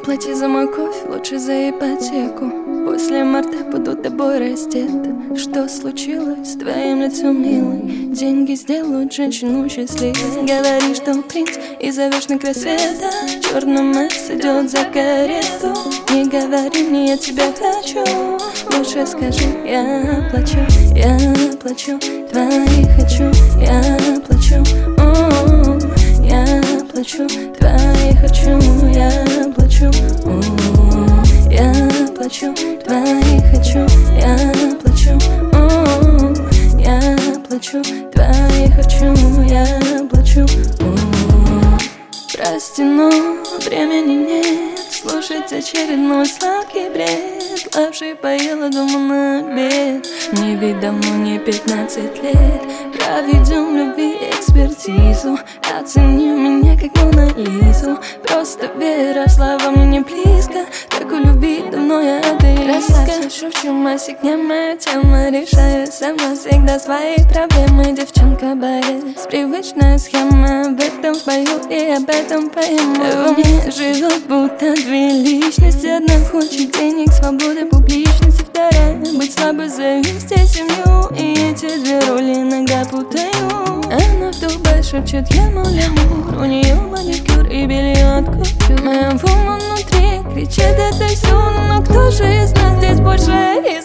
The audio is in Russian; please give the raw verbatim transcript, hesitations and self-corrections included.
плати за мой кофе, лучше за ипотеку. После марта буду тобой раздета. Что случилось с твоим лицом, милый? Деньги сделают женщину счастливой. Говоришь, что принц, и зовешь на край света. Черный Мерс идет за карету. Не говори мне, я тебя хочу. Лучше скажи, я плачу, я плачу, твои хочу, я плачу, о, я плачу, твои хочу, я плачу, о, я плачу, твои хочу, я плачу, о, я плачу, твои хочу, я плачу, о. Прости, но времени нет слушать очередной сладкий бред. Лапши поела дома на обед. Не ведь давно не пятнадцать лет. Проведем в любви экспертизу. Оцени меня как Мона Лизу. Просто вера, слава мне не близко. Так у любви давно я атеистка. Шучу, масик, не моя тема. Решаю сама всегда свои проблемы. Девчонка боец, привычная схема. Об этом спою и об этом поем. Во мне живет будто две личности. Одна хочет денег, свободы, публичности. Вторая быть слабой, завести семью. И эти две роли иногда путаю. Она в Дубае шепчет, я мой лямур. У нее маникюр и белье от кутюр. Моя вума внутри кричит это все. Но кто же из нас здесь больше из